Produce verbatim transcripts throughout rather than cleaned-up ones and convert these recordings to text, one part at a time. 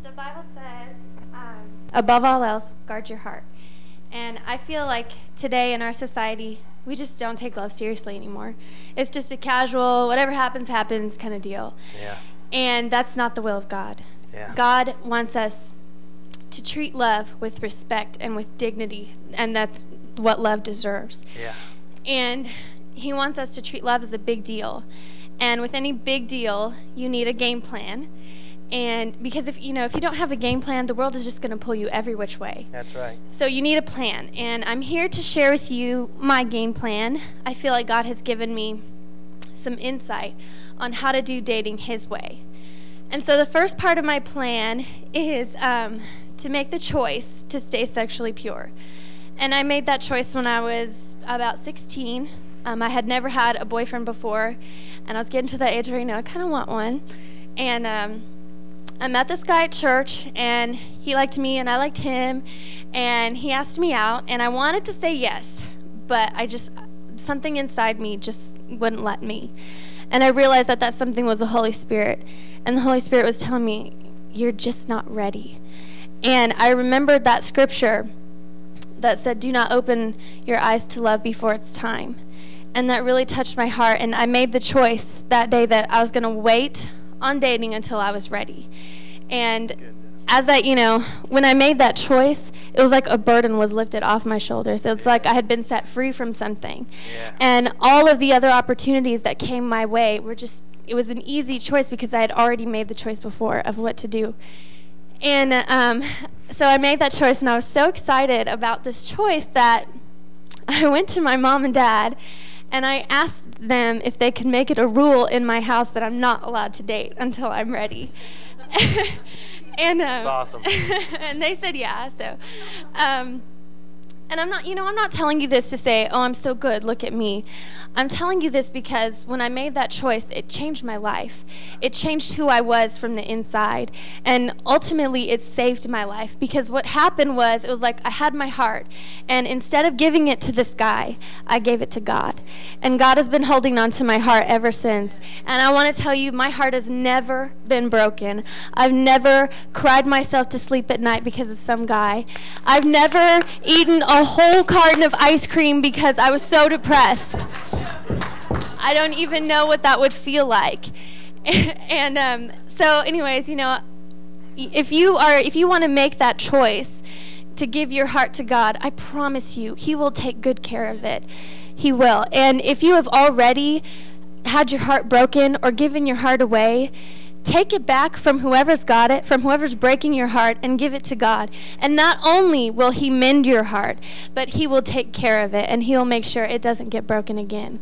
The Bible says, um, above all else, guard your heart. And I feel like today in our society, we just don't take love seriously anymore. It's just a casual, whatever happens, happens kind of deal. Yeah. And that's not the will of God. Yeah. God wants us to treat love with respect and with dignity, and that's what love deserves. Yeah. And he wants us to treat love as a big deal. And with any big deal, you need a game plan. And because if you know, if you don't have a game plan, the world is just going to pull you every which way. That's right. So you need a plan. And I'm here to share with you my game plan. I feel like God has given me some insight on how to do dating his way. And so the first part of my plan is um, to make the choice to stay sexually pure. And I made that choice when I was about sixteen. Um, I had never had a boyfriend before, and I was getting to that age where, you know, I kind of want one. And um, I met this guy at church, and he liked me, and I liked him, and he asked me out, and I wanted to say yes, but I just, something inside me just wouldn't let me. And I realized that that something was the Holy Spirit, and the Holy Spirit was telling me, you're just not ready. And I remembered that scripture that said, do not open your eyes to love before it's time. And that really touched my heart, and I made the choice that day that I was going to wait on dating until I was ready. And as I, you know, when I made that choice, it was like a burden was lifted off my shoulders. It was like I had been set free from something. Yeah. And all of the other opportunities that came my way were just, it was an easy choice because I had already made the choice before of what to do. And um, so I made that choice, and I was so excited about this choice that I went to my mom and dad, and I asked them if they could make it a rule in my house that I'm not allowed to date until I'm ready. and um, That's awesome. And they said yeah. So, um, and I'm not, you know, I'm not telling you this to say, oh, I'm so good, look at me. I'm telling you this because when I made that choice, it changed my life. It changed who I was from the inside. And ultimately, it saved my life because what happened was, it was like I had my heart. And instead of giving it to this guy, I gave it to God. And God has been holding on to my heart ever since. And I want to tell you, my heart has never been broken. I've never cried myself to sleep at night because of some guy. I've never eaten a whole carton of ice cream because I was so depressed. I don't even know what that would feel like. And um, so anyways, you know, if you are, if you want to make that choice to give your heart to God, I promise you, he will take good care of it. He will. And if you have already had your heart broken or given your heart away, take it back from whoever's got it, from whoever's breaking your heart, and give it to God. And not only will he mend your heart, but he will take care of it, and he'll make sure it doesn't get broken again.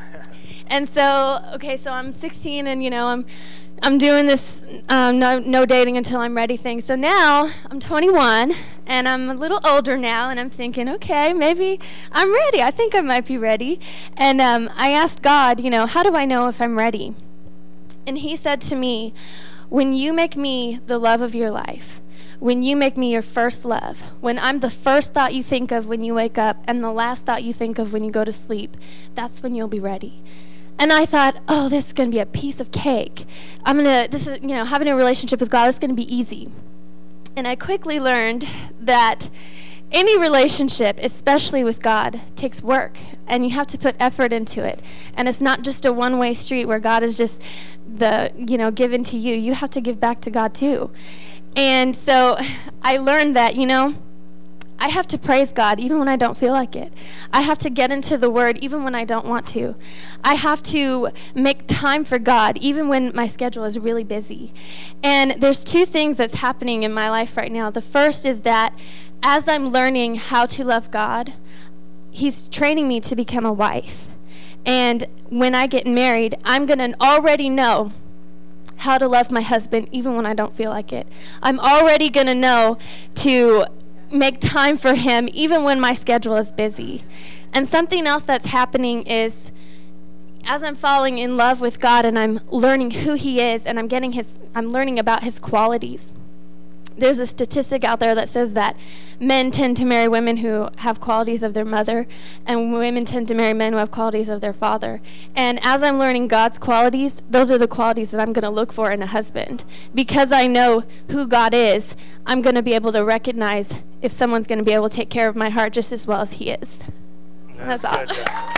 And so, okay, so I'm sixteen, and, you know, I'm I'm doing this um, no, no dating until I'm ready thing. So now I'm twenty-one, and I'm a little older now, and I'm thinking, okay, maybe I'm ready. I think I might be ready. And um, I asked God, you know, how do I know if I'm ready? And he said to me, when you make me the love of your life, when you make me your first love, when I'm the first thought you think of when you wake up and the last thought you think of when you go to sleep, that's when you'll be ready. And I thought, oh, this is going to be a piece of cake. I'm going to, this is, you know, having a relationship with God is going to be easy. And I quickly learned that any relationship, especially with God, takes work, and you have to put effort into it. And it's not just a one-way street where God is just the, you know, given to you. You have to give back to God too. And so I learned that, you know, I have to praise God even when I don't feel like it. I have to get into the Word even when I don't want to. I have to make time for God even when my schedule is really busy. And there's two things that's happening in my life right now. The first is that as I'm learning how to love God, he's training me to become a wife. And when I get married, I'm going to already know how to love my husband even when I don't feel like it. I'm already going to know to make time for him even when my schedule is busy. And something else that's happening is as I'm falling in love with God and I'm learning who he is and I'm getting his I'm learning about his qualities. there's a statistic out there that says that men tend to marry women who have qualities of their mother, and women tend to marry men who have qualities of their father. And as I'm learning God's qualities, those are the qualities that I'm going to look for in a husband. Because I know who God is, I'm going to be able to recognize if someone's going to be able to take care of my heart just as well as he is. That's, That's all.